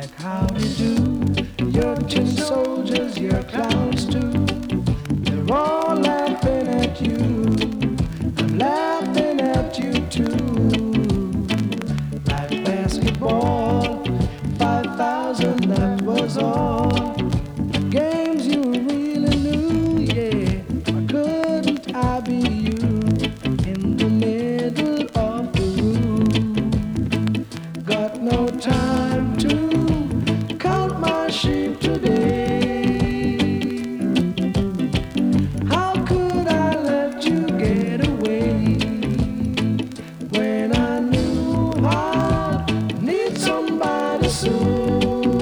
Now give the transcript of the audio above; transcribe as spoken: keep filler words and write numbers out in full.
like how you do. Your tin soldiers, your clowns too. They're all laughing at you. I'm laughing at you too. Like basketball, five thousand, that was all. Games you really knew, yeah. Why couldn't I be you in the middle of the room? Got no time to count my sheep today. How could I let you get away when I knew I need somebody soon?